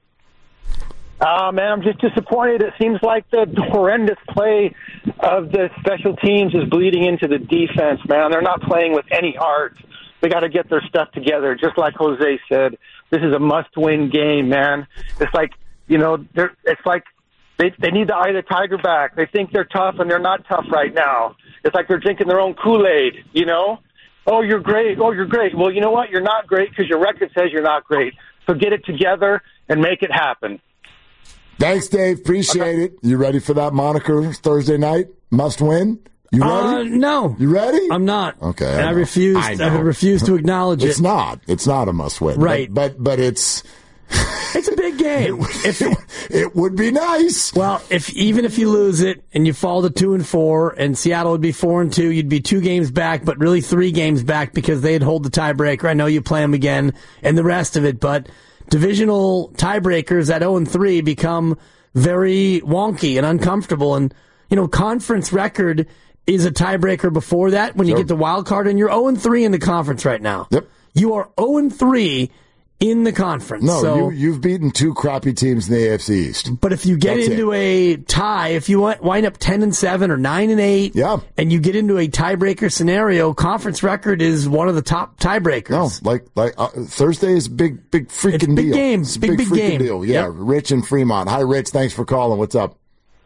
Uh, man, I'm just disappointed. It seems like the horrendous play of the special teams is bleeding into the defense, man. They're not playing with any heart. They got to get their stuff together. Just like Jose said, this is a must-win game, man. It's like, you know, they're, it's like they they need the eye of the tiger back. They think they're tough, and they're not tough right now. It's like they're drinking their own Kool-Aid, you know? Oh, you're great. Oh, you're great. Well, you know what? You're not great because your record says you're not great. So get it together and make it happen. Thanks, Dave. Appreciate okay. it. You ready for that moniker Thursday night? Must win? You ready? Uh, no. You ready? I'm not. Okay. I, I refuse. I, I refuse to acknowledge it's it. It's not. It's not a must win. Right. But but, but it's it's a big game. it, if it, it would be nice. Well, if even if you lose it and you fall to two and four, and Seattle would be four and two, you'd be two games back, but really three games back because they'd hold the tiebreaker. I know you play them again and the rest of it, but divisional tiebreakers at zero and three become very wonky and uncomfortable. And, you know, conference record is a tiebreaker before that when you sure. get the wild card, and you're zero and three in the conference right now. Yep. You are zero and three in the conference. No, so, you, you've beaten two crappy teams in the A F C East. But if you get That's into it. a tie, if you wind up ten and seven or nine and eight, yeah. and you get into a tiebreaker scenario, conference record is one of the top tiebreakers. No, like like uh, Thursday is big, big freaking it's big deal. Game. It's a big, big, big freaking game. deal. Yeah, yep. Rich in Fremont. Hi, Rich. Thanks for calling. What's up?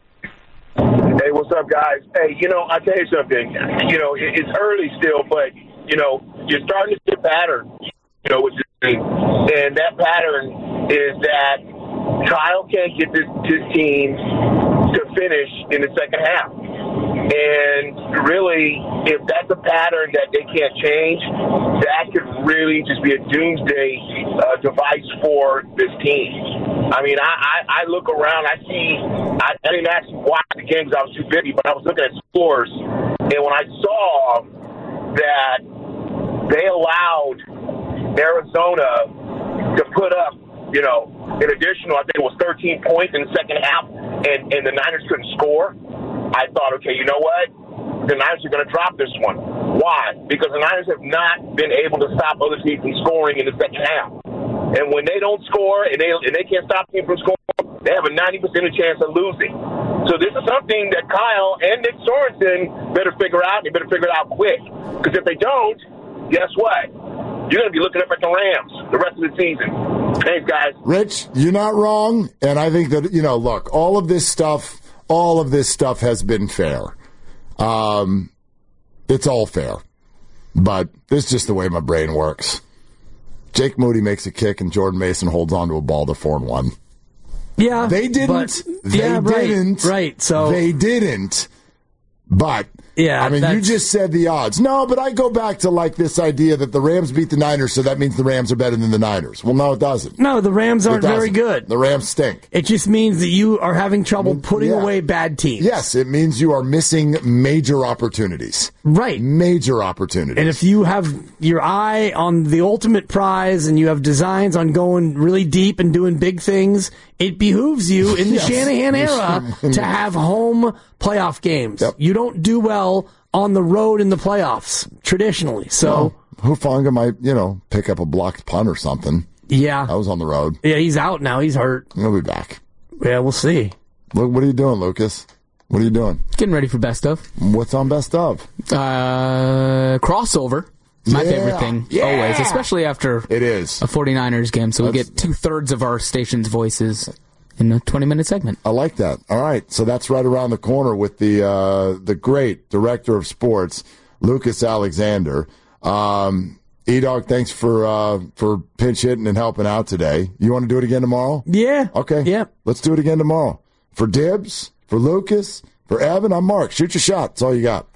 Hey, what's up, guys? Hey, you know, I'll tell you something. You know, it's early still, but, you know, you're starting to see a pattern, you know, which is, and that pattern is that Kyle can't get this, this team to finish in the second half. And really, if that's a pattern that they can't change, that could really just be a doomsday uh, device for this team. I mean, I, I, I look around, I see, I, I didn't actually watch the game because I was too busy, but I was looking at scores, and when I saw that they allowed Arizona to put up, you know, an additional, I think it was thirteen points in the second half, and, and the Niners couldn't score, I thought, okay, you know what? The Niners are going to drop this one. Why? Because the Niners have not been able to stop other teams from scoring in the second half. And when they don't score and they and they can't stop teams from scoring, they have a ninety percent chance of losing. So this is something that Kyle and Nick Sorensen better figure out, and they better figure it out quick. Because if they don't, guess what? you're going to be looking up at the Rams the rest of the season. Thanks, guys. Rich, you're not wrong, and I think that, you know, look, all of this stuff, all of this stuff has been fair. Um, it's all fair, but this is just the way my brain works. Jake Moody makes a kick, and Jordan Mason holds on to a ball to four and one. Yeah, they didn't. But, they yeah, didn't. Right, right. So they didn't. But yeah, I mean, you just said the odds. No, but I go back to like this idea that the Rams beat the Niners, so that means the Rams are better than the Niners. Well, no, it doesn't. No, the Rams aren't very good. The Rams stink. It just means that you are having trouble putting yeah. away bad teams. Yes, it means you are missing major opportunities. Right. Major opportunities. And if you have your eye on the ultimate prize and you have designs on going really deep and doing big things, it behooves you in the yes. Shanahan era to have home playoff games. Yep. You don't do well on the road in the playoffs, traditionally. So well, Hufanga might, you know, pick up a blocked punt or something. Yeah. I was on the road. Yeah, he's out now. He's hurt. He'll be back. Yeah, we'll see. Look, what are you doing, Lucas? What are you doing? Getting ready for best of. What's on best of? Uh, crossover. My yeah. favorite thing, yeah. always, especially after it is a 49ers game. So that's, we get two-thirds of our station's voices in a twenty-minute segment. I like that. All right, so that's right around the corner with the uh, the great director of sports, Lucas Alexander. Um, E-Dog, thanks for uh, for pinch hitting and helping out today. You want to do it again tomorrow? Yeah. Okay. Yeah. Let's do it again tomorrow. For Dibs, for Lucas, for Evan, I'm Mark. Shoot your shot. That's all you got.